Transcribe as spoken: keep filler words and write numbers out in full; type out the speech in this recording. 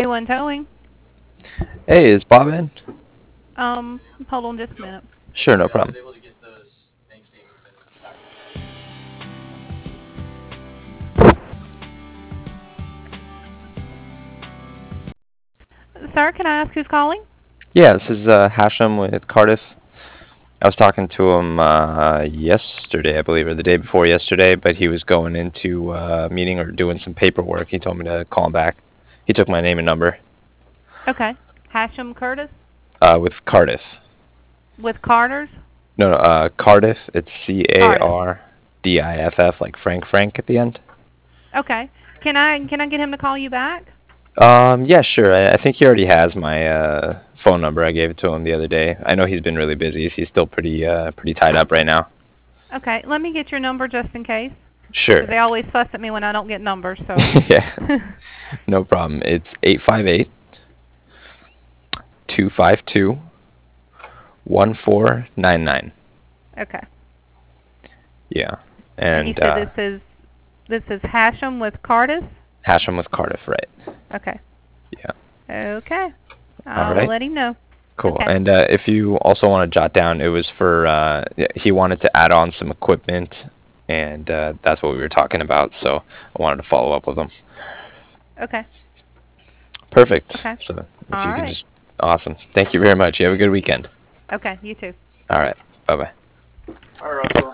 One Towing. Hey, is Bob in? Um, hold on just a minute. Sure, no problem. Sir, can I ask who's calling? Yeah, this is uh, Hashem with Cardiff. I was talking to him uh, yesterday, I believe, or the day before yesterday, but he was going into uh, a meeting or doing some paperwork. He told me to call him back. He took my name and number. Okay. Hashem Curtis Uh, with Cardiff. with Carter's? No, no, uh, Cardiff. It's C A Cardiff. R D I F F, like Frank Frank at the end. Okay. Can I can I get him to call you back? Um, yeah, sure. I, I think he already has my uh, phone number. I gave it to him the other day. I know he's been really busy. He's still pretty uh, pretty tied up right now. Okay. Let me get your number just in case. Sure. They always fuss at me when I don't get numbers, so. Yeah, no problem. It's eight five eight, two five two, one four nine nine. Okay. Yeah. And you And said uh, this is this is Hashem with Cardiff? Hashem with Cardiff, right? Okay. Yeah. Okay. All I'll right. let him know. Cool. Okay. And uh, if you also want to jot down, it was for, uh, he wanted to add on some equipment, and uh, that's what we were talking about, so I wanted to follow up with him. Okay. Perfect. Okay. So if All you could right. just, awesome. Thank you very much. You have a good weekend. Okay. You too. All right. Bye-bye. Hi, Russell.